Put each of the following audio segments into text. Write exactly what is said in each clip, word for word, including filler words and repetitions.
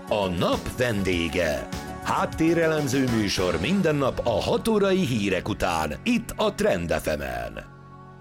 A nap vendége. Háttérelemző műsor minden nap a hat órai hírek után, itt a Trend ef emen.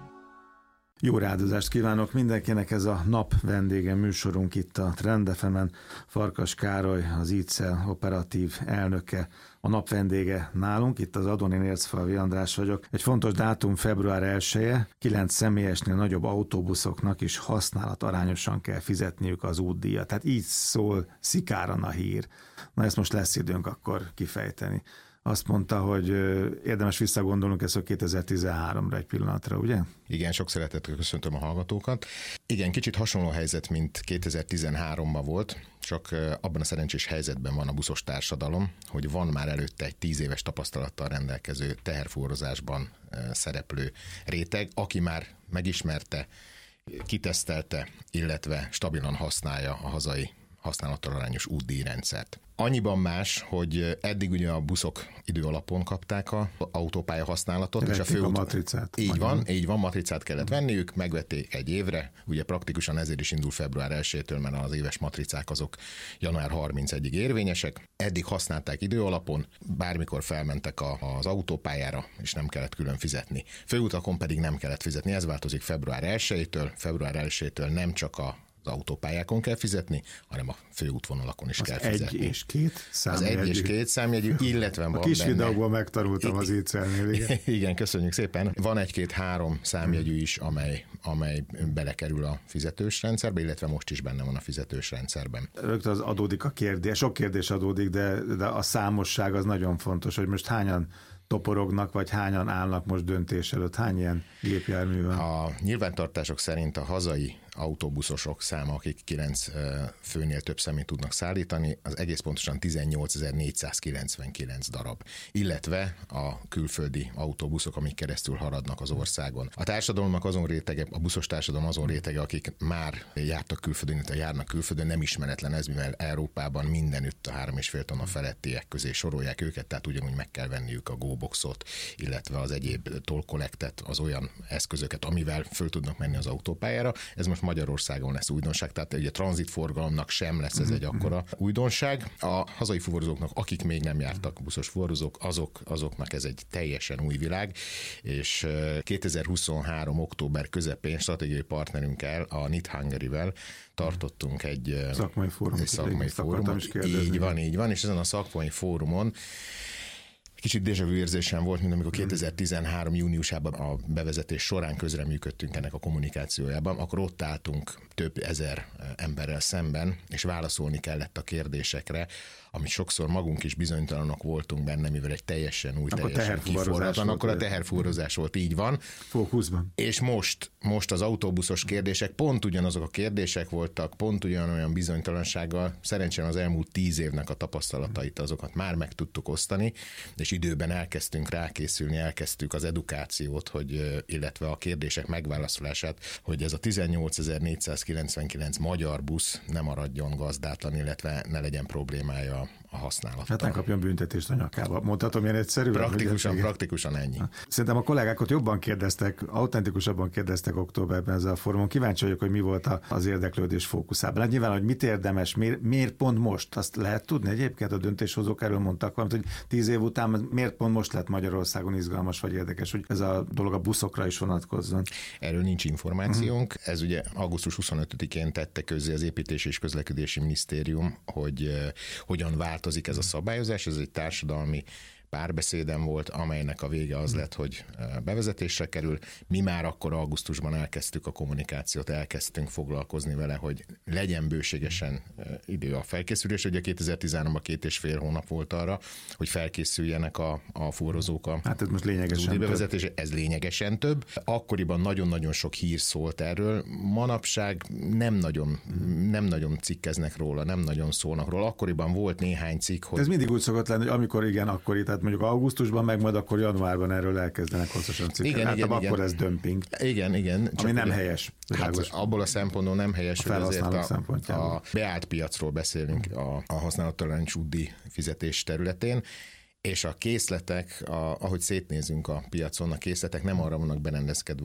Jó rádozást kívánok mindenkinek, ez a nap vendége műsorunk itt a Trend ef emen. Farkas Károly, az ICEL operatív elnöke, a nap vendége nálunk, itt az Adónin Ércfalvi András vagyok. Egy fontos dátum február elseje, kilenc személyesnél nagyobb autóbuszoknak is használatarányosan kell fizetniük az útdíjat. Tehát így szól szikáran a hír. Na ezt most lesz időnk akkor kifejteni. Azt mondta, hogy érdemes visszagondolnunk ezt a kétezer-tizenháromra egy pillanatra, ugye? Igen, sok szeretettel köszöntöm a hallgatókat. Igen, kicsit hasonló helyzet, mint kétezer-tizenháromban volt, csak abban a szerencsés helyzetben van a buszos társadalom, hogy van már előtte egy tíz éves tapasztalattal rendelkező teherfuvarozásban szereplő réteg, aki már megismerte, kitesztelte, illetve stabilan használja a hazai használattal arányos útdíjrendszert. Annyiban más, hogy eddig ugye a buszok idő alapon kapták az autópálya használatot, Vették és a főút... a matricát. Így Magyar. van, így van, matricát kellett venniük, megvették egy évre, ugye praktikusan ezért is indul február elsejétől, mert az éves matricák azok január harmincegyedikéig érvényesek. Eddig használták idő alapon, bármikor felmentek a, az autópályára, és nem kellett külön fizetni. Főutakon pedig nem kellett fizetni, ez változik február elsejétől, február elsejétől nem csak a az autópályákon kell fizetni, hanem a főútvonalakon is az kell egy fizetni. És két számjegyű. Az egy és két számjegyű, illetve van a kis benne... videóból megtanultam az ICEL-nél, igen. Igen, köszönjük szépen. Van egy-két-három számjegyű is, amely, amely belekerül a fizetős rendszerbe, illetve most is benne van a fizetős rendszerben. Rögtön az adódik a kérdés, sok kérdés adódik, de, de a számosság az nagyon fontos, hogy most hányan toporognak, vagy hányan állnak most döntés előtt? Hány ilyen gépjármű van? A nyilvántartások szerint a hazai autóbuszosok száma, akik kilenc főnél több személyt tudnak szállítani, az egész pontosan tizennyolcezer-négyszázkilencvenkilenc darab, illetve a külföldi autóbuszok, amik keresztül haradnak az országon. A társadalomnak azon rétege, a buszos társadalom azon rétege, akik már jártak külföldön, illetve járnak külföldön, nem ismeretlen ez, mivel Európában mindenütt a három és fél tonna felettiek közé sorolják őket, tehát ugyanúgy meg kell venniük a GoBoxot, illetve az egyéb toll collectet, az olyan eszközöket, amivel föl tudnak menni az autópályára. Ez most Magyarországon lesz újdonság, tehát ugye tranzitforgalomnak sem lesz ez egy akkora újdonság. A hazai fuvarozóknak, akik még nem jártak buszos fuvarozók, azok, azoknak ez egy teljesen új világ, és kétezer-huszonhárom október közepén stratégiai partnerünkkel, a N I T Hungary-vel tartottunk egy szakmai fórumot. Egy szakmai fórumot. Így van, így van, és ezen a szakmai fórumon kicsit déjà vu érzésem volt, mint amikor kétezer-tizenhárom júniusában a bevezetés során közreműködtünk ennek a kommunikációjában, akkor ott álltunk több ezer emberrel szemben, és válaszolni kellett a kérdésekre, amit sokszor magunk is bizonytalanok voltunk benne, mivel egy teljesen új, akkor teljesen kiforratlan, akkor a teherfuvarozás volt, így van. Fókuszban. És most, most az autóbuszos kérdések pont ugyanazok a kérdések voltak, pont ugyanolyan bizonytalansággal. Szerencsére az elmúlt tíz évnek a tapasztalatait, azokat már meg tudtuk osztani, és időben elkezdtünk rákészülni, elkezdtük az edukációt, hogy, illetve a kérdések megválaszolását, hogy ez a tizennyolcezer-négyszázkilencvenkilenc magyar busz nem maradjon gazdátlan, illetve ne legyen problémája a használattal. Hát nem kapjon büntetést a nyakába. Mondhatom ilyen egyszerűen? Praktikusan, praktikusan ennyi. Szerintem a kollégák ott jobban kérdeztek, autentikusabban kérdeztek októberben ezzel a fórumon. Kíváncsi vagyok, hogy mi volt az érdeklődés fókuszában. Hát nyilván, hogy mit érdemes, miért, miért pont most? Azt lehet tudni egyébként, a döntéshozók erről mondtak valamit, hogy tíz év után miért pont most lett Magyarországon izgalmas vagy érdekes, hogy ez a dolog a buszokra is vonatkozzon. Erről nincs információnk. Uh-huh. Ez ugye augusztus huszonötödikén tette közzé az Építési és Közlekedési Minisztérium, hogy hogyan változik ez a szabályozás, ez egy társadalmi párbeszédem volt, amelynek a vége az lett, hogy bevezetésre kerül. Mi már akkor augusztusban elkezdtük a kommunikációt, elkezdtünk foglalkozni vele, hogy legyen bőségesen idő a felkészülés. Ugye kétezer-tizenháromban két és fél hónap volt arra, hogy felkészüljenek a, a fuvarozók a hát ez most lényegesen bevezetés. Ez lényegesen több. Akkoriban nagyon-nagyon sok hír szólt erről. Manapság nem nagyon, nem nagyon cikkeznek róla, nem nagyon szólnak róla. Akkoriban volt néhány cikk, hogy... Ez mindig úgy szokott lenni, hogy amikor igen, akkor itt mondjuk augusztusban, meg majd akkor januárban erről elkezdenek hosszasan cikkelni. Hát igen, akkor igen. Ez dömping. Igen, igen. Ami nem ugye, helyes. Hát abból a szempontból nem helyes, a hogy azért a, a beállt piacról beszélünk a, a használatarányos útdíj fizetés területén, és a készletek, a, ahogy szétnézünk a piacon, a készletek nem arra vannak berendezkedve, hogy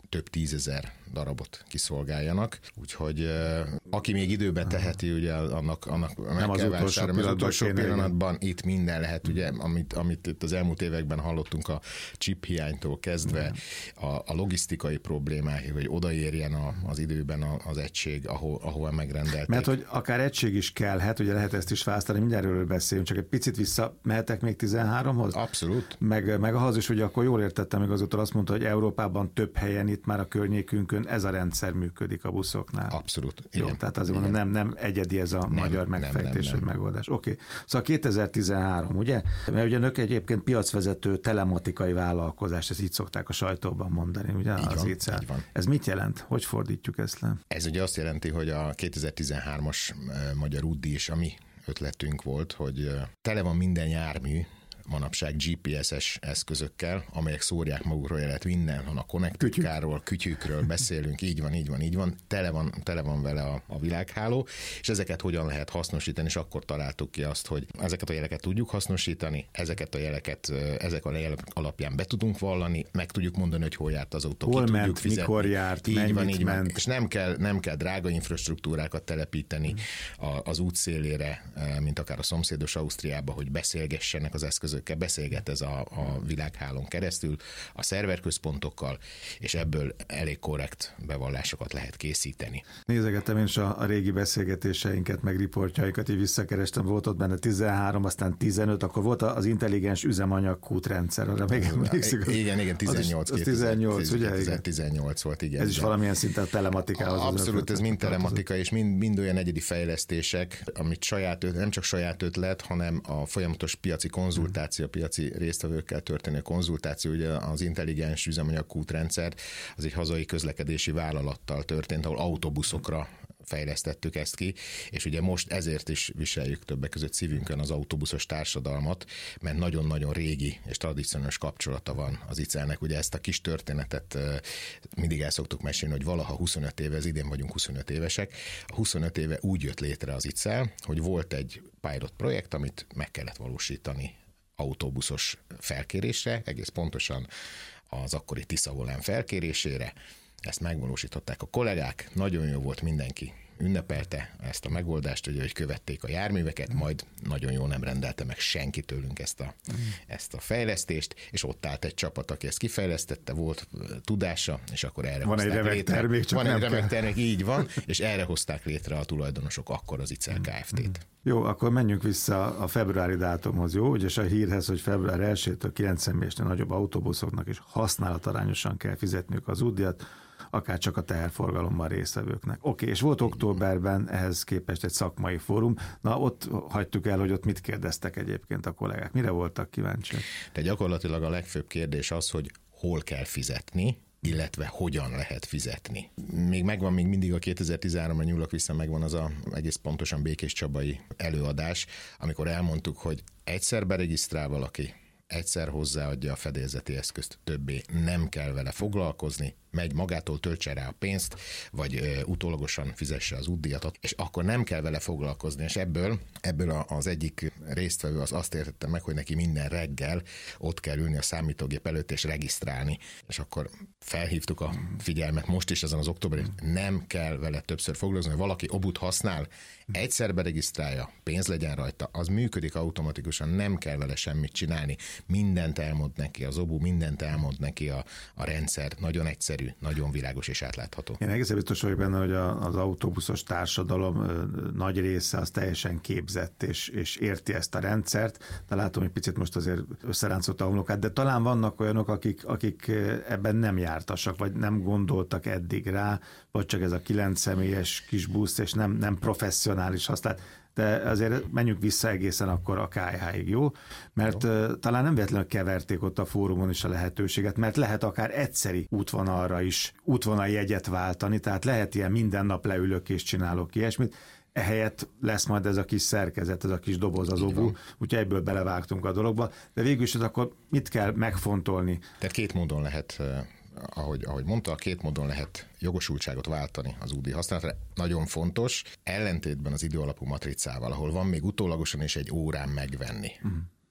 több tízezer darabot kiszolgáljanak, úgyhogy aki még időben teheti, ugye annak, annak nem az utolsó pillanatban, az utolsó pillanatban itt minden lehet, ugye, amit, amit itt az elmúlt években hallottunk a chip hiánytól kezdve, a, a logisztikai problémák, hogy odaérjen a, az időben az egység, ahol, ahova megrendelték. Mert hogy akár egység is kellhet, ugye lehet ezt is választani, mindjárt erről beszélünk, csak egy picit vissza mehetek még tizenháromhoz? Abszolút. Meg, meg ahhoz is, hogy akkor jól értettem, még azóta azt mondta, hogy Európában több helyen itt már a környékünkön ez a rendszer működik a buszoknál. Abszolút. Jó, igen, tehát azért mondom, nem, nem egyedi ez a nem, magyar megfejtés, vagy megoldás. Oké. Okay. Szóval kétezer-tizenhárom, ugye? Mert ugye önök egyébként piacvezető telematikai vállalkozás, ezt így szokták a sajtóban mondani, ugye? Így az van, így van. Ez mit jelent? Hogy fordítjuk ezt le? Ez ugye azt jelenti, hogy a kétezer-tizenhármas magyar útdíj is a mi ötletünk volt, hogy tele van minden jármű manapság gé pé es-es eszközökkel, amelyek szórják magukról jelet minden, a konnektikáról, kütyükről beszélünk, így van, így van, így van, tele van, tele van vele a, a világháló, és ezeket hogyan lehet hasznosítani, és akkor találtuk ki azt, hogy ezeket a jeleket tudjuk hasznosítani, ezeket a jeleket, ezek a jelek alapján be tudunk vallani, meg tudjuk mondani, hogy hol járt az autó, hol ki ment, tudjuk fizetni. Mikor járt, így van, így ment. van. És nem kell, nem kell drága infrastruktúrákat telepíteni hmm. az út szélére, mint akár a szomszédos Ausztriába, hogy beszélgessenek az eszközök, beszélget ez a, a világhálón keresztül, a szerverközpontokkal, és ebből elég korrekt bevallásokat lehet készíteni. Nézegettem én is a, a régi beszélgetéseinket, meg riportjainkat, így visszakerestem, volt ott benne tizenhárom, aztán tizenöt, akkor volt az intelligens üzemanyagkútrendszer, arra még emlékszik. Igen, igen, tizennyolc. Az, az tizennyolc, ugye? kétezer-tizennyolc volt, igen. Ez is valamilyen szinten a telematikához. Abszolút, ez mind telematika, és mind, mind olyan egyedi fejlesztések, amit saját, nem csak saját ötlet, hanem a folyamatos piaci konzultáció, a piaci résztvevőkkel történő konzultáció, ugye az intelligens üzemanyagkútrendszer, az egy hazai közlekedési vállalattal történt, ahol autóbuszokra fejlesztettük ezt ki, és ugye most ezért is viseljük többek között szívünkön az autóbuszos társadalmat, mert nagyon-nagyon régi és tradicionális kapcsolata van az i cé e-nek. Ugye ezt a kis történetet mindig el szoktuk mesélni, hogy valaha huszonöt éve, az idén vagyunk huszonöt évesek, a huszonöt éve úgy jött létre az i cé e, hogy volt egy pilot projekt, amit meg kellett valósítani autóbuszos felkérésre, egész pontosan az akkori Tisza Volán felkérésére. Ezt megvalósították a kollégák, nagyon jó volt, mindenki ünnepelte ezt a megoldást, ugye, hogy követték a járműveket, majd nagyon jól nem rendelte meg senki tőlünk ezt a, ezt a fejlesztést, és ott állt egy csapat, aki ezt kifejlesztette, volt tudása, és akkor erre van hozták egy remek létre. Termék, csak van nem egy remek kell. termék, így van, és erre hozták létre a tulajdonosok akkor az i cé e Kft-t. Jó, akkor menjünk vissza a februári dátumhoz, jó? Ugye a hírhez, hogy február elsejétől kilenc személyesnél nagyobb autóbuszoknak is használatarányosan kell fizetniük az útdíjat, akár csak a teherforgalomban résztvevőknek. Oké, és volt októberben ehhez képest egy szakmai fórum. Na, ott hagytuk el, hogy ott mit kérdeztek egyébként a kollégák. Mire voltak kíváncsiak? De gyakorlatilag a legfőbb kérdés az, hogy hol kell fizetni, illetve hogyan lehet fizetni. Még megvan, még mindig a kétezer-tizenháromra nyúlok vissza, megvan az a egész pontosan Békés Csabai előadás, amikor elmondtuk, hogy egyszer beregisztrál valaki, egyszer hozzáadja a fedélzeti eszközt, többé nem kell vele foglalkozni, megy magától, töltse rá a pénzt, vagy ö, utólagosan fizesse az útdíjat, és akkor nem kell vele foglalkozni, és ebből, ebből az egyik résztvevő az azt értette meg, hogy neki minden reggel ott kell ülni a számítógép előtt és regisztrálni, és akkor felhívtuk a figyelmet most is ezen az októberben, nem kell vele többször foglalkozni, hogy valaki obut használ, egyszer beregisztrálja, pénz legyen rajta, az működik automatikusan, nem kell vele semmit csinálni, mindent elmond neki az obu, mindent elmond neki a, a rendszer, nagyon egyszerű, nagyon világos és átlátható. Én egészen biztos vagyok benne, hogy az autóbuszos társadalom nagy része az teljesen képzett és, és érti ezt a rendszert, de látom, hogy picit most azért összeráncotta a homlokát, de talán vannak olyanok, akik, akik ebben nem jártasak, vagy nem gondoltak eddig rá, vagy csak ez a kilenc személyes kis busz, és nem, nem professzionális használat. De azért menjünk vissza egészen akkor a ká há-ig, jó? Mert jó. Talán nem véletlenül keverték ott a fórumon is a lehetőséget, mert lehet akár egyszeri útvonalra is útvonal jegyet váltani, tehát lehet ilyen minden nap leülök és csinálok ilyesmit, ehelyett lesz majd ez a kis szerkezet, ez a kis doboz az obu, úgyhogy egyből belevágtunk a dologba, de végül is akkor mit kell megfontolni? Tehát két módon lehet, ahogy, ahogy mondta, két módon lehet jogosultságot váltani az útdíj használatra. Nagyon fontos, ellentétben az időalapú matricával, ahol van még utólagosan is egy órán megvenni. Uh-huh.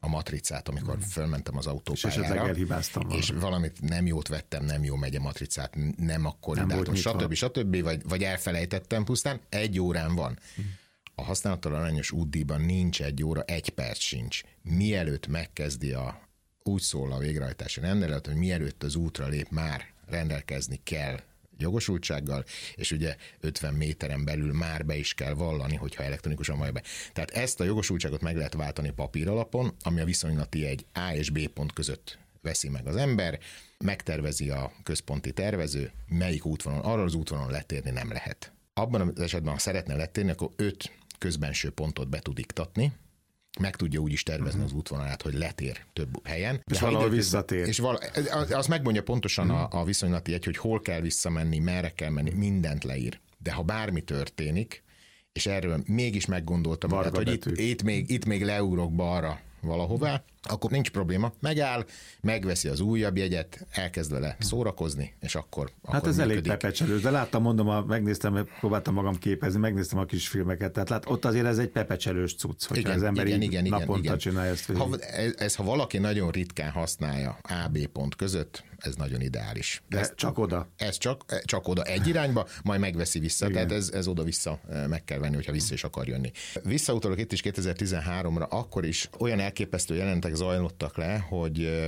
a matricát, amikor fölmentem az autópályára. És esetleg elhibáztam És valami. valamit nem jót vettem, nem jó megy a matricát, nem akkori dátum, stb. stb. Vagy, vagy elfelejtettem pusztán, egy órán van. A használattal arányos útdíjban nincs egy óra, egy perc sincs. Mielőtt megkezdi a, úgy szól a végrehajtási rendelet, hogy mielőtt az útra lép, már rendelkezni kell jogosultsággal, és ugye ötven méteren belül már be is kell vallani, hogyha elektronikusan vallja be. Tehát ezt a jogosultságot meg lehet váltani papír alapon, ami a viszonylati egy A és B pont között veszi meg az ember, megtervezi a központi tervező, melyik útvonalon, arra az útvonalon letérni nem lehet. Abban az esetben, ha szeretne letérni, akkor öt közbenső pontot be tud iktatni, meg tudja úgy is tervezni az útvonalát, hogy letér több helyen. És valahol visszatér. És vala, az megmondja pontosan a, a viszonylati egy, hogy hol kell visszamenni, merre kell menni, mindent leír. De ha bármi történik, és erről mégis meggondoltam, tehát, hogy itt, itt, még, itt még leugrok balra valahová, akkor nincs probléma, megáll, megveszi az újabb jegyet, elkezd vele szórakozni, és akkor Hát akkor ez működik. elég pepecselős, de láttam, mondom, a, megnéztem, próbáltam magam képezni, megnéztem a kis filmeket, tehát lát, ott azért ez egy pepecselős cucc, hogyha Igen, az ember igen, így igen, igen, naponta igen. csinálja ezt. Ha, ez, ez, ha valaki nagyon ritkán használja A-B pont között, ez nagyon ideális. De ez, csak oda. Ez csak, csak oda egy irányba, majd megveszi vissza, Igen. tehát ez, ez oda-vissza meg kell venni, hogyha vissza is akar jönni. Visszautalok itt is kétezer-tizenháromra, akkor is olyan elképesztő jelentek zajlottak le, hogy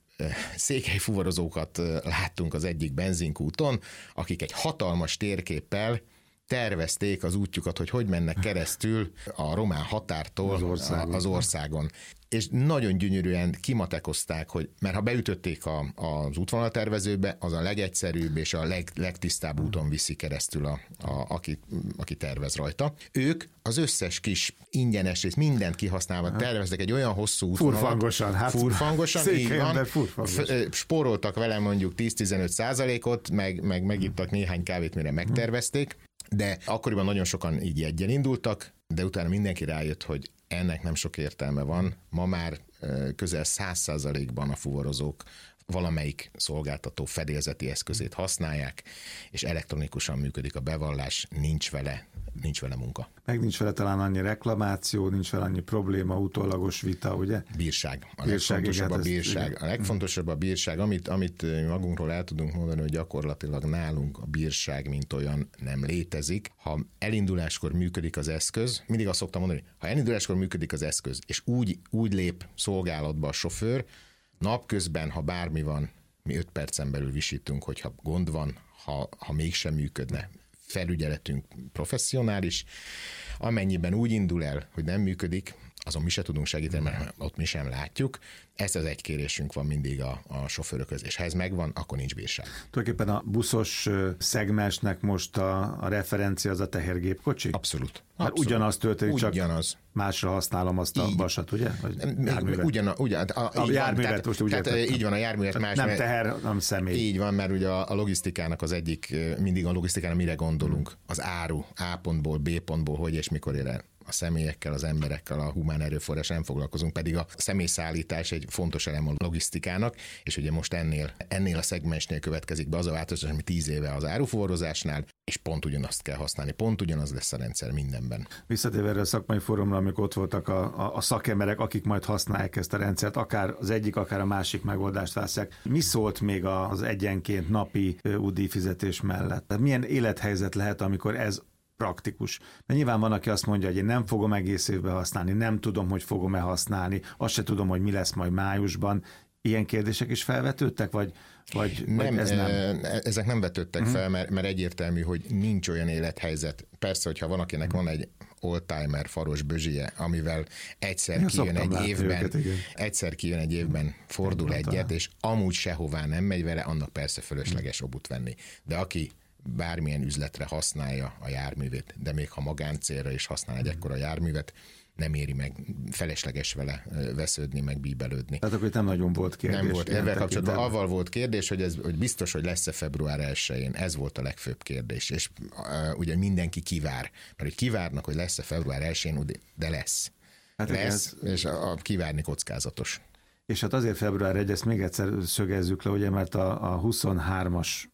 székely fuvarozókat láttunk az egyik benzinkúton, akik egy hatalmas térképpel tervezték az útjukat, hogy hogy mennek keresztül a román határtól az országon. az országon. És nagyon gyönyörűen kimatekozták, hogy mert ha beütötték a, az útvonaltervezőbe, az a legegyszerűbb és a leg, legtisztább úton viszi keresztül, a, a, aki, aki tervez rajta. Ők az összes kis ingyenes rész, mindent kihasználva terveztek egy olyan hosszú útvonalat. Furfangosan. Hát furfangosan, így van. Furfangosan. Spóroltak vele mondjuk tíz-tizenöt százalékot, meg, meg megittak néhány kávét, mire megtervezték, de akkoriban nagyon sokan így jegyen indultak, de utána mindenki rájött, hogy ennek nem sok értelme van. Ma már közel száz százalékban a fuvarozók valamelyik szolgáltató fedélzeti eszközét használják, és elektronikusan működik a bevallás, nincs vele, nincs vele munka. Meg nincs vele talán annyi reklamáció, nincs vele annyi probléma, utólagos vita, ugye? Bírság. A bírság, legfontosabb igen, a bírság. ezt, a legfontosabb a bírság, amit, amit magunkról el tudunk mondani, hogy gyakorlatilag nálunk a bírság, mint olyan nem létezik. Ha elinduláskor működik az eszköz, mindig azt szoktam mondani, ha elinduláskor működik az eszköz, és úgy, úgy lép szolgálatba a sofőr, napközben, ha bármi van, mi öt percen belül visítünk, hogyha gond van, ha, ha mégsem működne. Felügyeletünk professzionális, amennyiben úgy indul el, hogy nem működik, azon mi se tudunk segíteni, mert ott mi sem látjuk. Ez az egy kérésünk van mindig a, a sofőrökhöz, és ha ez megvan, akkor nincs bírság. Tulajdonképpen a buszos szegmensnek most a, a referencia az a tehergépkocsi? Abszolút. Hát Abszolút. ugyanaz történik, csak ugyanaz. másra használom azt a Így. vasat, ugye? Vagy járművet. Ugyan, ugyan, a, a járművet tehát, most úgy tehát, értettem. így van, a járművet más. Nem mert, teher, nem személy. Így van, mert ugye a, a logisztikának az egyik, mindig a logisztikának mire gondolunk? Az áru, A pontból, B pontból, hogy és mikor ér el. A személyekkel, az emberekkel, a humán erőforrás nem foglalkozunk, pedig a személyszállítás egy fontos elem a logisztikának, és ugye most ennél, ennél a szegmensnél következik be az a változás, ami tíz éve az árufuvarozásnál, és pont ugyanazt kell használni, pont ugyanaz lesz a rendszer mindenben. Visszatérve erre a szakmai fórumra, amikor ott voltak a, a, a szakemberek, akik majd használják ezt a rendszert, akár az egyik, akár a másik megoldást választják. Mi szólt még az egyenként napi útdíjfizetés mellett? Milyen élethelyzet lehet, amikor ez praktikus? Mert nyilván van, aki azt mondja, hogy én nem fogom egész évben használni, nem tudom, hogy fogom-e használni, azt se tudom, hogy mi lesz majd májusban. Ilyen kérdések is felvetődtek, vagy, vagy, nem, vagy ez nem? Ezek nem vetődtek uh-huh. fel, mert, mert egyértelmű, hogy nincs olyan élethelyzet. Persze, hogyha van, akinek van egy oldtimer faros bözsie, amivel egyszer ja, kijön egy évben, őket, egyszer kijön egy évben, fordul nem egyet, talán. És amúgy sehová nem megy vele, annak persze fölösleges obut venni. De aki bármilyen üzletre használja a járművét, de még ha magáncélra is használ egy ekkora járművet, nem éri meg felesleges vele vesződni, meg bíbelődni. Tehát akkor itt nem nagyon volt kérdés. Nem volt. Ezzel kapcsolatban avval volt kérdés, hogy, ez, hogy biztos, hogy lesz-e február elsején. Ez volt a legfőbb kérdés. És uh, ugye mindenki kivár. Mert hogy kivárnak, hogy lesz-e február elsején, de lesz. Hát lesz, ez... és a, a kivárni kockázatos. És hát azért február elseje, ezt még egyszer szögezzük le, ugye, mert a, a huszonhármas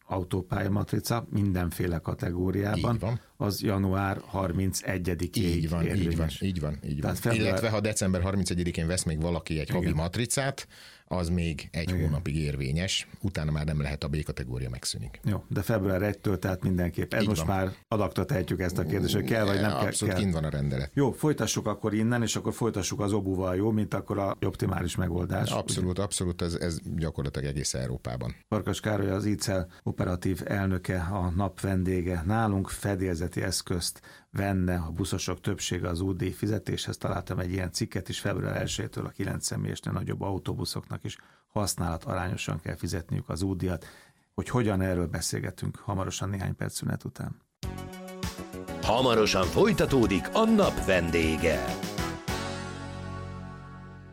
autópályamatrica mindenféle kategóriában, az január harmincegyedikéig Így van, érvényes. így van, így van, így van. február... Illetve ha december harmincegyedikén vesz még valaki egy havi Igen. matricát, az még egy Igen. hónapig érvényes, utána már nem lehet, a B-kategória megszűnik. Jó, de február elsejétől, tehát mindenképp. Ez így most van. már adakta tehetjük ezt a kérdést, hogy kell vagy nem kell. Abszolút kint van a rendelet. Jó, folytassuk akkor innen, és akkor folytassuk az obuval, jó, mint akkor a optimális megoldás. Abszolút, ugye? abszolút, ez, ez gyakorlatilag egész Európában. Farkas Károly, az í cé e el operatív elnöke, a nap vendége. Nálunk fedélzeti eszközt venne a buszosok többsége az útdíj fizetéshez. Találtam egy ilyen cikket is, február elsejétől a kilenc személyesnél nagyobb autóbuszoknak is használat arányosan kell fizetniük az útdíjat. Hogy hogyan, erről beszélgetünk hamarosan néhány perc szünet után. Hamarosan folytatódik a nap vendége.